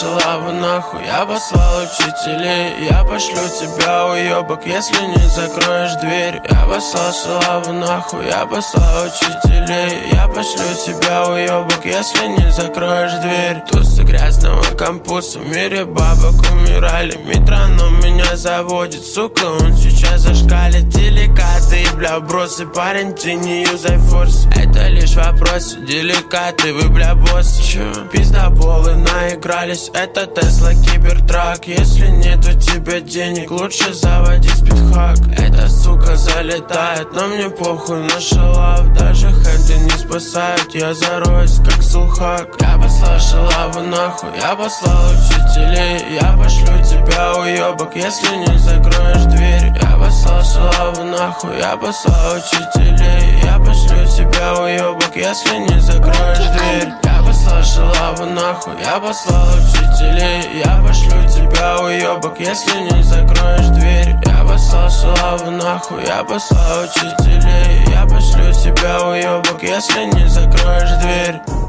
шалаву нахуй, я послал учителей. Я пошлю тебя, уебок, если не закроешь дверь. Я послал шалаву нахуй, я послал учителей. Я пошлю тебя, уебок, если не закроешь дверь. Тусы грязного кампуса, в мире бабок умирали. Метроном меня заводит, сука, он сейчас зашкалит. Деликаты и бля бросы, парень, ты не юзай форс. Это лишь вопросы, деликаты, вы бля боссы. Чё? Пиздоболы наигрались, это Тесла Кибертрак. Если нет у тебя денег, лучше заводи спидхак. Эта сука залетает, но мне похуй на шалав. Даже хэнды не спасают, я зароюсь как сулхак. Я послал шалаву нахуй, я послал учителей. Я пошлю тебя, уебок, если не закроешь дверь. Я послал шалаву нахуй, я послал учителей. Я пошлю тебя, уебок, если не закроешь дверь. Я послал шалаву нахуй, я послал учителей. Я пошлю тебя, уебок, если не закроешь дверь. Я послал шалаву нахуй, я послал учителей. Я пошлю тебя, уебок, если не закроешь дверь.